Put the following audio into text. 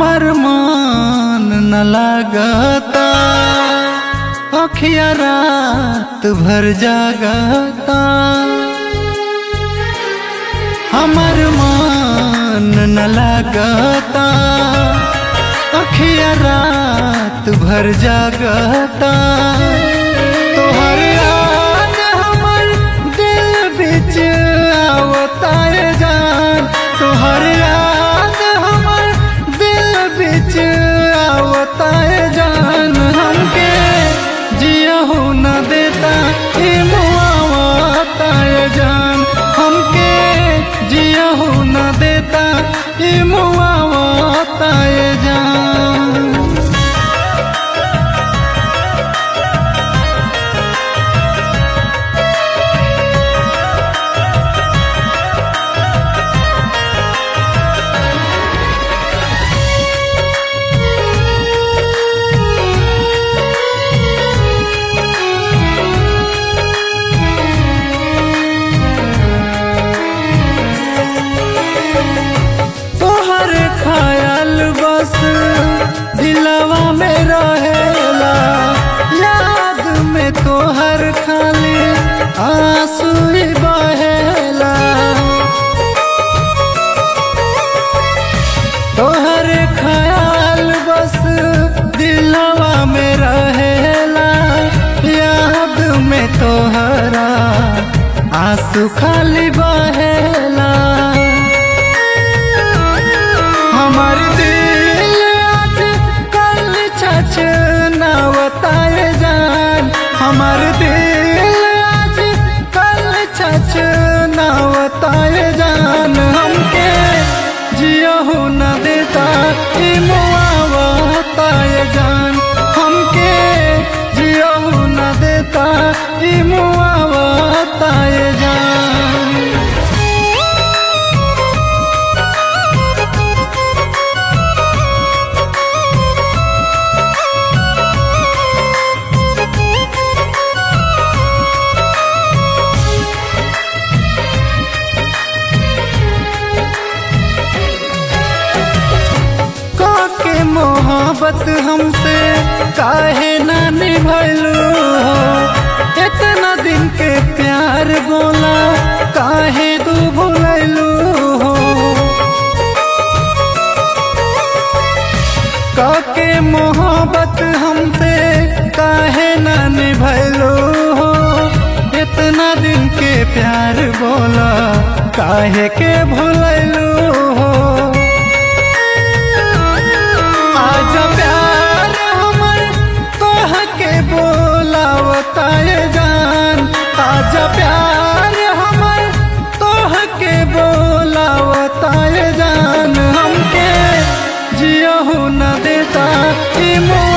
हमर मन न लागता अखिया रात भर जागता। हमर मन न लागता अखिया रात भर जागता। तोहर याद हमर दिल बिच आवता जान, तोहर याद हमर दिल बिच आवता जान। हमके जियहू न देता ई मुआवता जान, हमके जियहू न देता ई मुआवता जान। ख्याल बस दिलवा में रहेला, याद में तोहर खाली आंसू बहेला। तोहर ख्याल बस दिलवा में रहेला, याद में तोहरा आंसू खाली बहेला। हमार दिल आज कल छछनावता जान, हमार दिल आज कल छछनावता जान। हमके जियहू न देता ई मुआवता जान, हमके जियहू न देता ई मुआवता जान। मोहब्बत हमसे काहे ना निभैलू हो, इतना दिन के प्यार बोला काहे तू भुलैलू हो। काके मोहब्बत हमसे काहे ना निभैलू हो, इतना दिन के प्यार बोला काहे के भुलैलू हो। आजा प्यार हमर तोह के बोलावता जान, आजा प्यार हमर तोह के बोलावता जान। हमके जियहू न देता ई